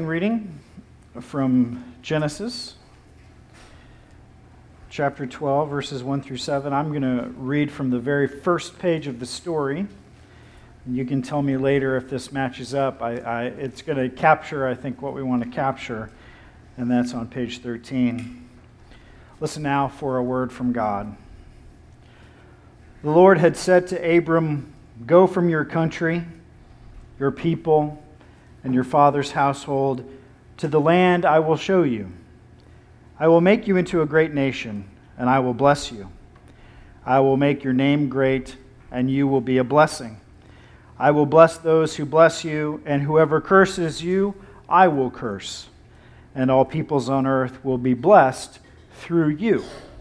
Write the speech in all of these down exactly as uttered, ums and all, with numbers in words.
reading from Genesis, chapter twelve, verses one through seven. I'm going to read from the very first page of the story. You can tell me later if this matches up. I, I, it's going to capture, I think, what we want to capture, and that's on page thirteen. Listen now for a word from God. The Lord had said to Abram, "Go from your country, your people, and your father's household to the land I will show you. I will make you into a great nation, and I will bless you. I will make your name great, and you will be a blessing. I will bless those who bless you, and whoever curses you, I will curse. And all peoples on earth will be blessed through you."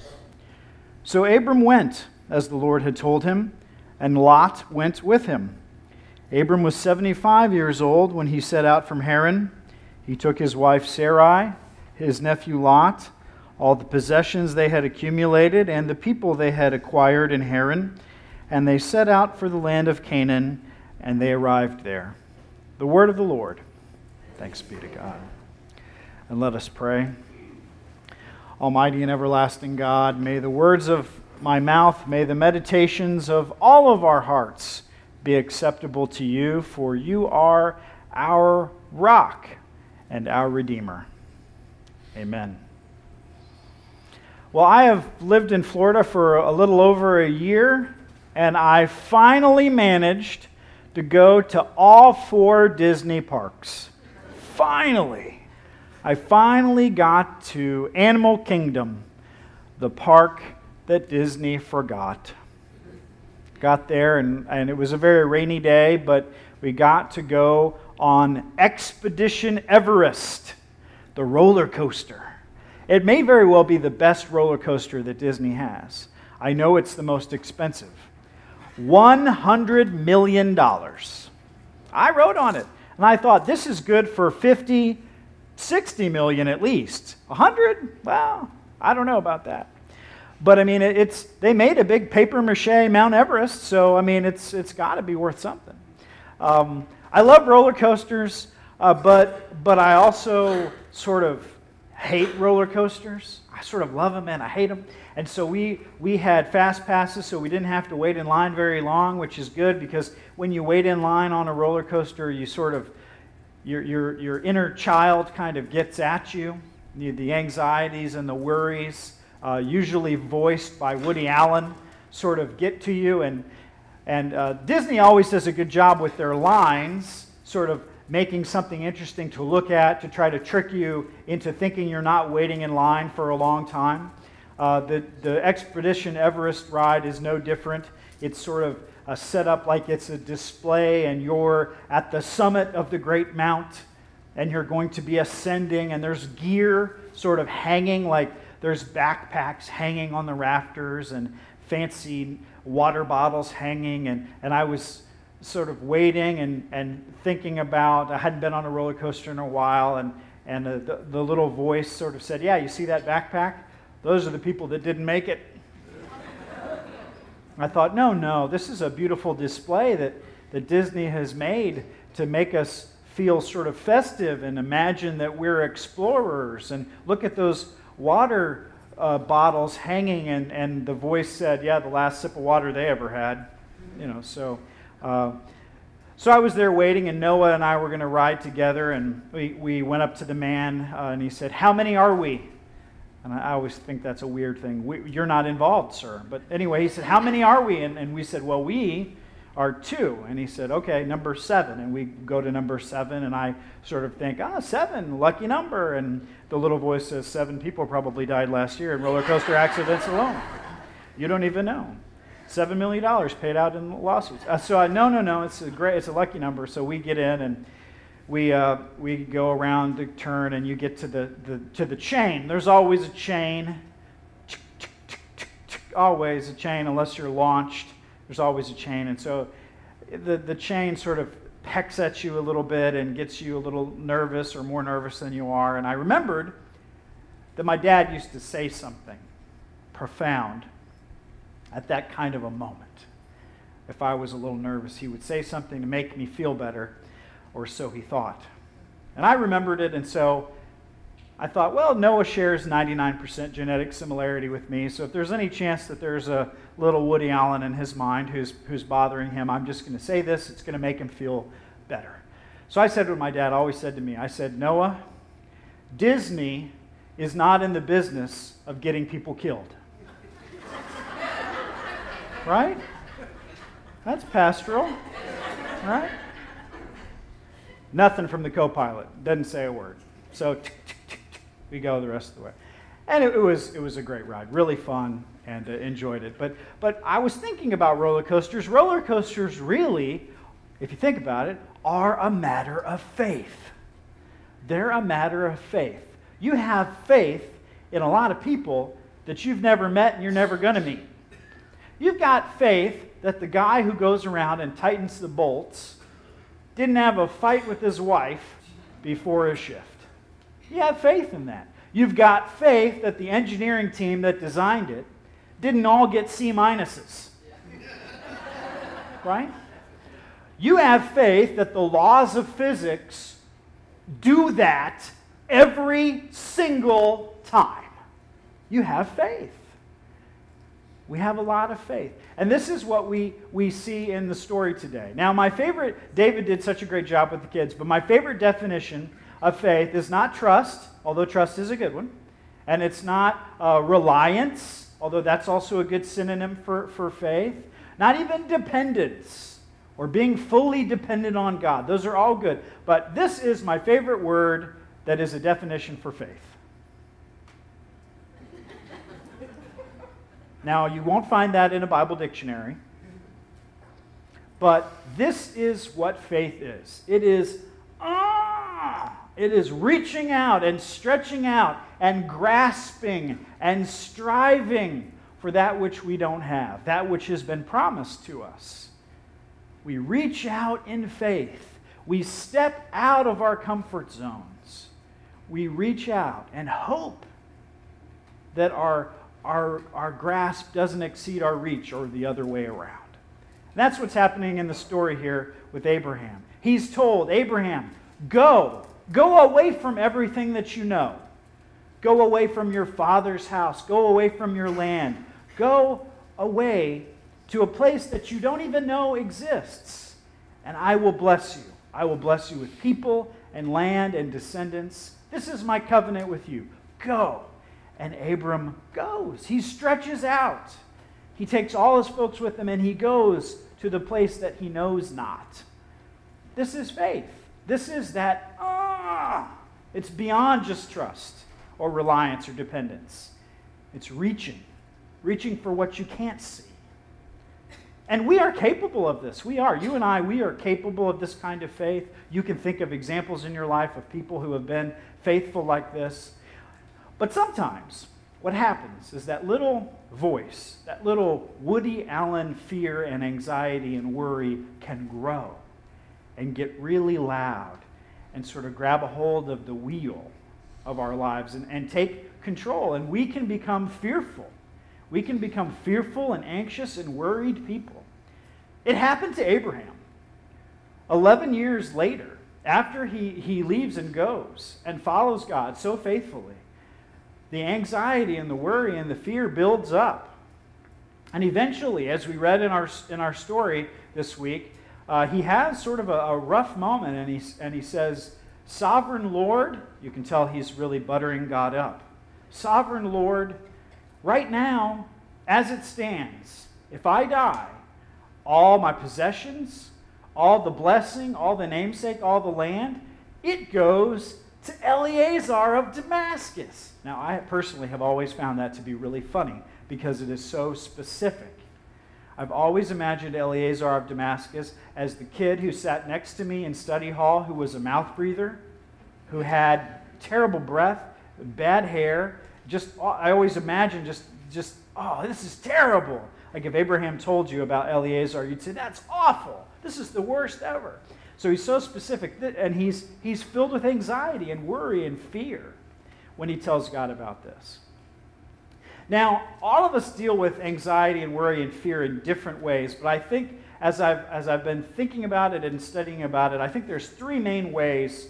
So Abram went, as the Lord had told him, and Lot went with him. Abram was seventy-five years old when he set out from Haran. He took his wife Sarai, his nephew Lot, all the possessions they had accumulated, and the people they had acquired in Haran, and they set out for the land of Canaan, and they arrived there. The word of the Lord. Thanks be to God. And let us pray. Almighty and everlasting God, may the words of my mouth, may the meditations of all of our hearts be acceptable to you, for you are our rock and our Redeemer. Amen. Well, I have lived in Florida for a little over a year, and I finally managed to go to all four Disney parks. Finally. I finally got to Animal Kingdom, the park that Disney forgot. Got there, and, and it was a very rainy day, but we got to go on Expedition Everest, the roller coaster. It may very well be the best roller coaster that Disney has. I know it's the most expensive. one hundred million dollars. I rode on it, and I thought, this is good for fifty, sixty million at least. one hundred? Well, I don't know about that. But I mean, it's they made a big papier-mâché Mount Everest, so I mean, it's it's got to be worth something. Um, I love roller coasters, uh, but but I also sort of hate roller coasters. I sort of love them and I hate them. And so we we had fast passes, so we didn't have to wait in line very long, which is good because when you wait in line on a roller coaster, you sort of your your your inner child kind of gets at you, the, the anxieties and the worries. Uh, usually voiced by Woody Allen, sort of get to you. And, and uh, Disney always does a good job with their lines, sort of making something interesting to look at, to try to trick you into thinking you're not waiting in line for a long time. Uh, the, the Expedition Everest ride is no different. It's sort of uh, set up like it's a display, and you're at the summit of the great mount, and you're going to be ascending, and there's gear sort of hanging like there's backpacks hanging on the rafters and fancy water bottles hanging. And, and I was sort of waiting and, and thinking about, I hadn't been on a roller coaster in a while, and, and uh, the, the little voice sort of said, "Yeah, you see that backpack? Those are the people that didn't make it." I thought, no, no, this is a beautiful display that, that Disney has made to make us feel sort of festive and imagine that we're explorers. And look at those water uh, bottles hanging, and, and the voice said, "Yeah, the last sip of water they ever had." You know, so uh, so I was there waiting, and Noah and I were going to ride together, and we, we went up to the man, uh, and he said, "How many are we?" And I, I always think that's a weird thing. We, "You're not involved, sir." But anyway, he said, "How many are we?" And, and we said, "Well, we are two." And he said, "Okay, number seven." And we go to number seven, and I sort of think, ah, seven, lucky number. And the little voice says, seven people probably died last year in roller coaster accidents alone. You don't even know. Seven million dollars paid out in lawsuits. Uh, so I, no, no, no, it's a great, it's a lucky number. So we get in, and we uh, we go around the turn, and you get to the, the to the chain. There's always a chain. Always a chain, unless you're launched. There's always a chain, and so the, the chain sort of pecks at you a little bit and gets you a little nervous or more nervous than you are. And I remembered that my dad used to say something profound at that kind of a moment. If I was a little nervous, he would say something to make me feel better, or so he thought. And I remembered it, and so I thought, well, Noah shares ninety-nine percent genetic similarity with me, so if there's any chance that there's a little Woody Allen in his mind who's, who's bothering him, I'm just going to say this. It's going to make him feel better. So I said what my dad always said to me. I said, Noah, Disney is not in the business of getting people killed. Right? That's pastoral, right? Nothing from the co-pilot. Doesn't say a word. So we go the rest of the way. And it, it was it was a great ride. Really fun, and uh, enjoyed it. But but I was thinking about roller coasters. Roller coasters really, if you think about it, are a matter of faith. They're a matter of faith. You have faith in a lot of people that you've never met and you're never going to meet. You've got faith that the guy who goes around and tightens the bolts didn't have a fight with his wife before his shift. You have faith in that. You've got faith that the engineering team that designed it didn't all get C minuses. Right? You have faith that the laws of physics do that every single time. You have faith. We have a lot of faith. And this is what we, we see in the story today. Now, my favorite, David did such a great job with the kids, but my favorite definition of faith is not trust, although trust is a good one, and it's not uh, reliance, although that's also a good synonym for, for faith, not even dependence, or being fully dependent on God. Those are all good. But this is my favorite word that is a definition for faith. Now, you won't find that in a Bible dictionary, but this is what faith is. It is, ah, it is reaching out and stretching out and grasping and striving for that which we don't have, that which has been promised to us. We reach out in faith. We step out of our comfort zones. We reach out and hope that our Our, our grasp doesn't exceed our reach, or the other way around. And that's what's happening in the story here with Abraham. He's told, Abraham, go. Go away from everything that you know. Go away from your father's house. Go away from your land. Go away to a place that you don't even know exists. And I will bless you. I will bless you with people and land and descendants. This is my covenant with you. Go. And Abram goes. He stretches out. He takes all his folks with him, and he goes to the place that he knows not. This is faith. This is that, ah, it's beyond just trust or reliance or dependence. It's reaching, reaching for what you can't see. And we are capable of this. We are. You and I, we are capable of this kind of faith. You can think of examples in your life of people who have been faithful like this. But sometimes what happens is that little voice, that little Woody Allen fear and anxiety and worry can grow and get really loud and sort of grab a hold of the wheel of our lives and, and take control. And we can become fearful. We can become fearful and anxious and worried people. It happened to Abraham. Eleven years later, after he, he leaves and goes and follows God so faithfully, the anxiety and the worry and the fear builds up. And eventually, as we read in our in our story this week, uh, he has sort of a, a rough moment, and he, and he says, Sovereign Lord, you can tell he's really buttering God up. Sovereign Lord, right now, as it stands, if I die, all my possessions, all the blessing, all the namesake, all the land, it goes to Eleazar of Damascus. Now, I personally have always found that to be really funny because it is so specific. I've always imagined Eleazar of Damascus as the kid who sat next to me in study hall who was a mouth breather, who had terrible breath, bad hair. Just, I always imagine just, just, oh, this is terrible. Like if Abraham told you about Eleazar, you'd say, that's awful. This is the worst ever. So he's so specific, and he's, he's filled with anxiety and worry and fear when he tells God about this. Now, all of us deal with anxiety and worry and fear in different ways, but I think as I've, as I've been thinking about it and studying about it, I think there's three main ways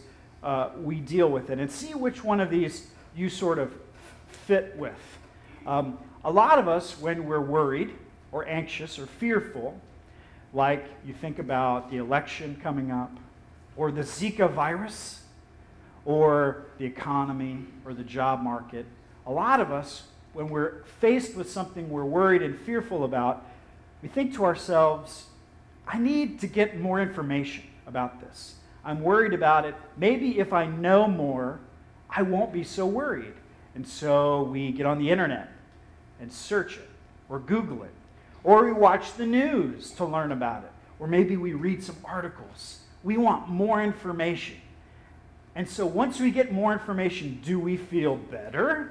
uh, we deal with it, and see which one of these you sort of fit with. Um, a lot of us, when we're worried or anxious or fearful, like you think about the election coming up, or the Zika virus, or the economy, or the job market, a lot of us, when we're faced with something we're worried and fearful about, we think to ourselves, I need to get more information about this. I'm worried about it. Maybe if I know more, I won't be so worried. And so we get on the internet and search it, or Google it, or we watch the news to learn about it, or maybe we read some articles. We want more information. And so once we get more information, do we feel better?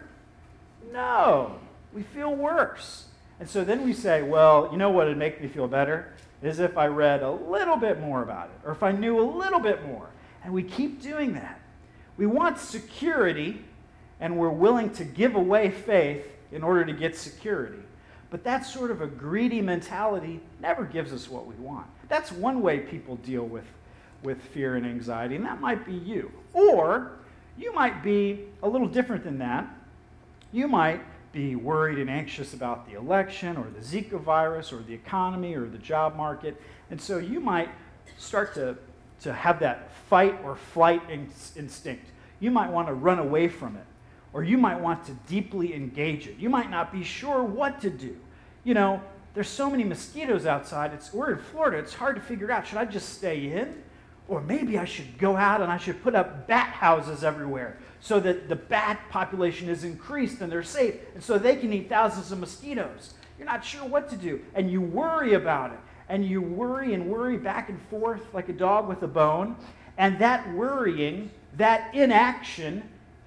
No, we feel worse. And so then we say, well, you know what would make me feel better? Is if I read a little bit more about it, or if I knew a little bit more. And we keep doing that. We want security, and we're willing to give away faith in order to get security. But that sort of a greedy mentality never gives us what we want. That's one way people deal with, with fear and anxiety, and that might be you. Or you might be a little different than that. You might be worried and anxious about the election or the Zika virus or the economy or the job market. And so you might start to, to have that fight or flight in, instinct. You might want to run away from it, or you might want to deeply engage it. You might not be sure what to do. You know, there's so many mosquitoes outside. It's, we're in Florida. It's hard to figure out, should I just stay in? Or maybe I should go out and I should put up bat houses everywhere so that the bat population is increased and they're safe, and so they can eat thousands of mosquitoes. You're not sure what to do, and you worry about it, and you worry and worry back and forth like a dog with a bone, and that worrying, that inaction,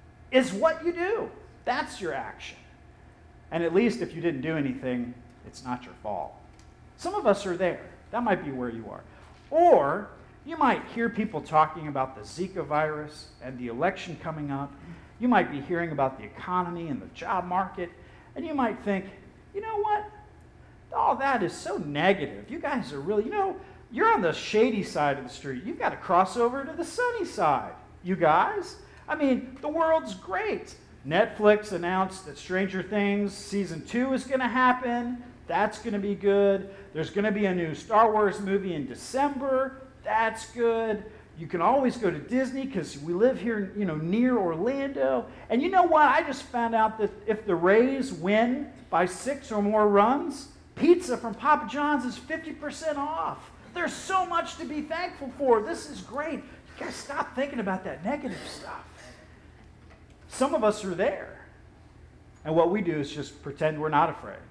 is what you do. That's your action. And at least if you didn't do anything, it's not your fault. Some of us are there. That might be where you are. Or you might hear people talking about the Zika virus and the election coming up. You might be hearing about the economy and the job market, and you might think, you know what? All that is so negative. You guys are really, you know, you're on the shady side of the street. You've got to cross over to the sunny side, you guys. I mean, the world's great. Netflix announced that Stranger Things season two is going to happen. That's going to be good. There's going to be a new Star Wars movie in December. That's good. You can always go to Disney because we live here, you know, near Orlando. And you know what? I just found out that if the Rays win by six or more runs, pizza from Papa John's is fifty percent off. There's so much to be thankful for. This is great. You guys stop thinking about that negative stuff. Some of us are there. And what we do is just pretend we're not afraid.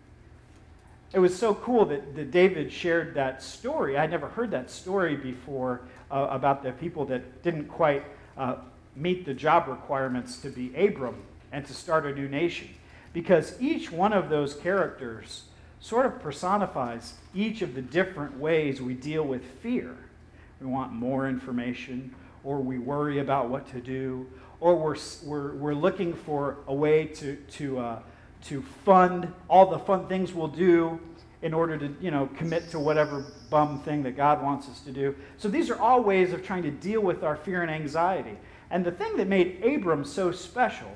It was so cool that, that David shared that story. I never heard that story before uh, about the people that didn't quite uh, meet the job requirements to be Abram and to start a new nation. Because each one of those characters sort of personifies each of the different ways we deal with fear. We want more information, or we worry about what to do, or we're, we're, we're looking for a way to, to, uh, to fund all the fun things we'll do in order to, you know, commit to whatever bum thing that God wants us to do. So these are all ways of trying to deal with our fear and anxiety. And the thing that made Abram so special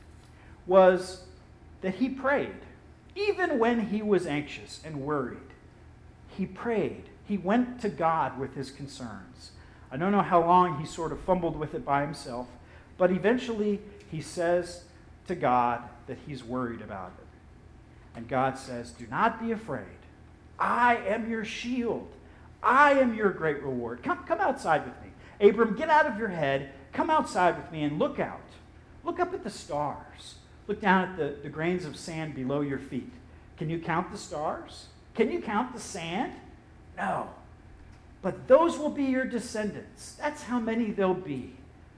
was that he prayed. Even when he was anxious and worried, he prayed. He went to God with his concerns. I don't know how long he sort of fumbled with it by himself, but eventually he says to God that he's worried about it. And God says, do not be afraid. I am your shield. I am your great reward. Come, come outside with me. Abram, get out of your head. Come outside with me and look out. Look up at the stars. Look down at the, the grains of sand below your feet. Can you count the stars? Can you count the sand? No. But those will be your descendants. That's how many there'll be.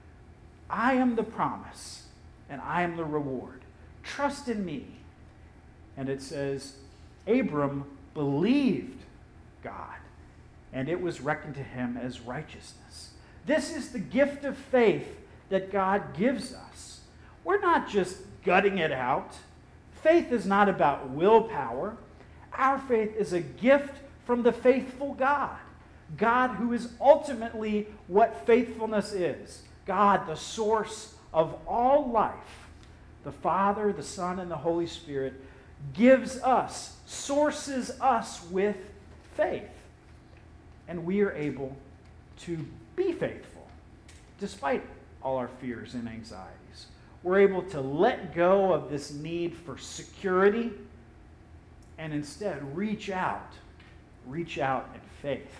I am the promise, and I am the reward. Trust in me. And it says, Abram believed God, and it was reckoned to him as righteousness. This is the gift of faith that God gives us. We're not just gutting it out. Faith is not about willpower. Our faith is a gift from the faithful God. God who is ultimately what faithfulness is. God, the source of all life, the Father, the Son, and the Holy Spirit, gives us, sources us with faith. And we are able to be faithful, despite all our fears and anxieties. We're able to let go of this need for security and instead reach out, reach out in faith.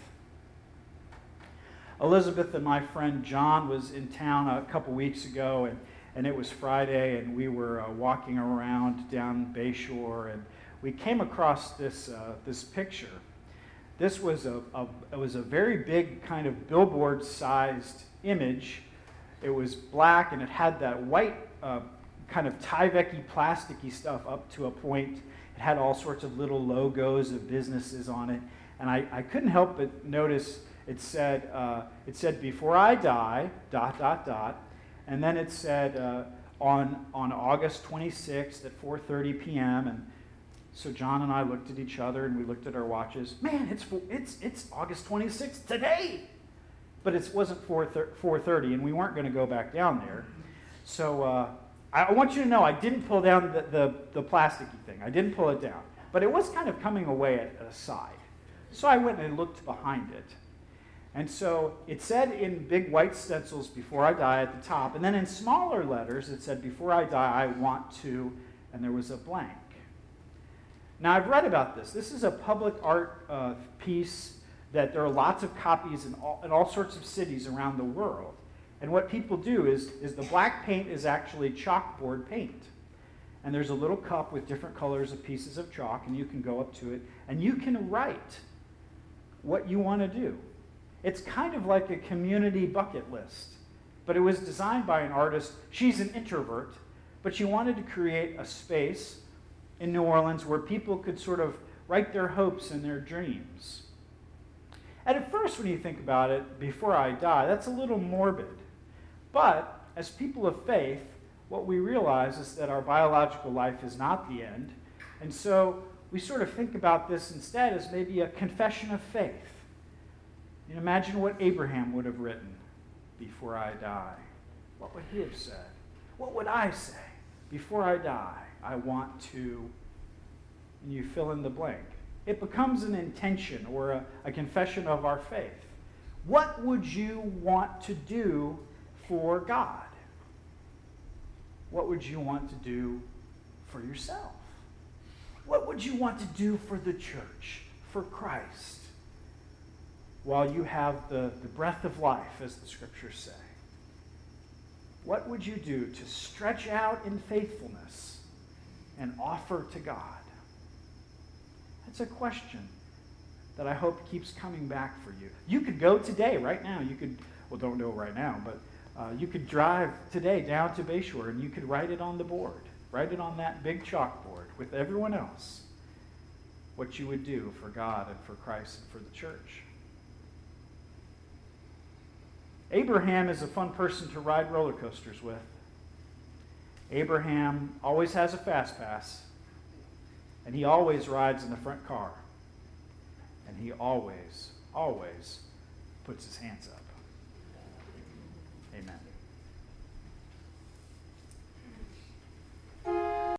Elizabeth and my friend John was in town a couple weeks ago, and, and it was Friday, and we were uh, walking around down Bayshore, and we came across this, uh, this picture. This was a, a, it was a very big kind of billboard-sized image. It was black, and it had that white uh, kind of Tyvek-y, plasticky stuff up to a point. It had all sorts of little logos of businesses on it. And I, I couldn't help but notice it said, uh, it said, before I die, dot, dot, dot. And then it said, uh, on, on August twenty-sixth at four thirty p.m., and so John and I looked at each other and we looked at our watches. Man, it's it's it's August twenty-sixth today. But it wasn't four thirty, and we weren't going to go back down there. So uh, I want you to know I didn't pull down the, the, the plasticky thing. I didn't pull it down. But it was kind of coming away at a side. So I went and looked behind it. And so it said in big white stencils, before I die, at the top. And then in smaller letters, it said, before I die, I want to, and there was a blank. Now, I've read about this. This is a public art uh, piece that there are lots of copies in all, in all sorts of cities around the world. And what people do is, is the black paint is actually chalkboard paint. And there's a little cup with different colors of pieces of chalk, and you can go up to it, and you can write what you want to do. It's kind of like a community bucket list, but it was designed by an artist. She's an introvert, but she wanted to create a space in New Orleans where people could sort of write their hopes and their dreams. And at first, when you think about it, before I die, that's a little morbid. But as people of faith, what we realize is that our biological life is not the end. And so we sort of think about this instead as maybe a confession of faith. You know, imagine what Abraham would have written, before I die. What would he have said? What would I say? Before I die, I want to, and you fill in the blank. It becomes an intention or a, a confession of our faith. What would you want to do for God? What would you want to do for yourself? What would you want to do for the church, for Christ, while you have the, the breath of life, as the scriptures say? What would you do to stretch out in faithfulness and offer to God? That's a question that I hope keeps coming back for you. You could go today, right now. You could, well, don't go right now, but uh, you could drive today down to Bayshore and you could write it on the board. Write it on that big chalkboard with everyone else, what you would do for God and for Christ and for the church. Abraham is a fun person to ride roller coasters with. Abraham always has a fast pass, and he always rides in the front car, and he always, always puts his hands up. Amen.